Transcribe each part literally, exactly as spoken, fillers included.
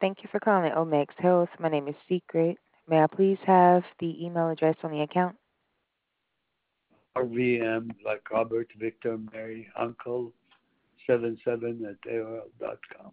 Thank you for calling Omex Health. My name is Secret. May I please have the email address on the account? R V M, like Robert Victor Mary Uncle, seven seven at A O L dot com.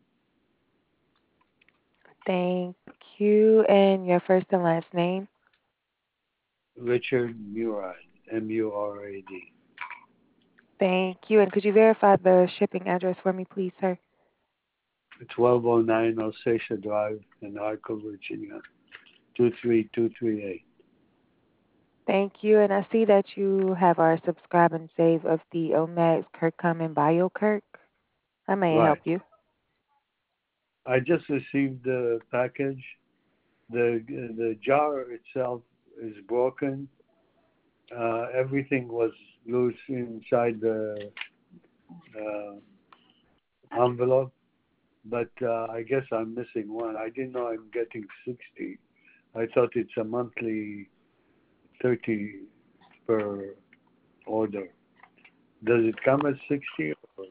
Thank you. And your first and last name? Richard Murad, M U R A D. Thank you. And could you verify the shipping address for me, please, sir? twelve oh nine Osage Drive in Hartford, Virginia, two three two three eight. Thank you. And I see that you have our subscribe and save of the Omex Kirk Common BioKirk. How may I help Right. you? I just received the package. The the jar itself is broken. Uh, everything was loose inside the uh, envelope, but uh, I guess I'm missing one. I didn't know I'm getting sixty. I thought it's a monthly thirty per order. Does it come at sixty? Or?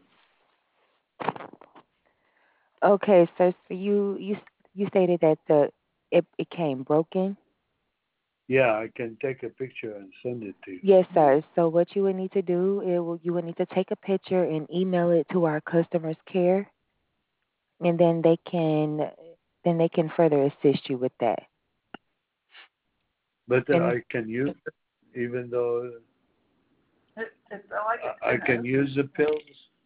Okay, sir. So you you you stated that the it, it came broken. Yeah, I can take a picture and send it to you. Yes, sir. So what you would need to do, it will, you would need to take a picture and email it to our customers care, and then they can then they can further assist you with that. But uh, And I can use it, even though It, it's like it's I I can use the pills.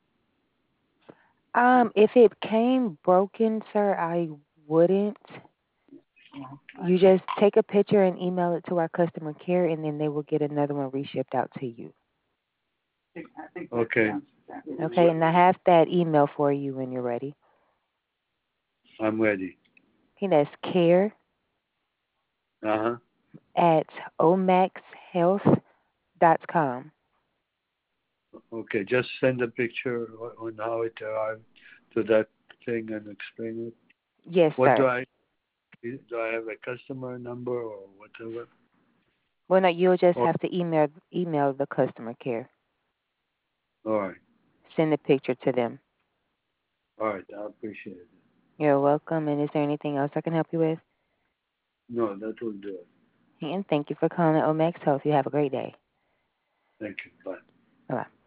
um, if it came broken, sir, I wouldn't. You just take a picture and email it to our customer care, and then they will get another one reshipped out to you. I think that Okay, sounds exactly. Okay, and I have that email for you when you're ready. I'm ready. Okay, that's care Uh huh. at omax health dot com. Okay, just send a picture on how it arrived to that thing and explain it. Yes, What do sir. I do? I have a customer number or whatever? Well, no, you'll just Or, have to email email the customer care. all right, Send the picture to them. all right. I appreciate it. You're welcome. And is there anything else I can help you with? No, that will do it. And thank you for calling Omex Health. You have a great day. Thank you. Bye. Bye bye.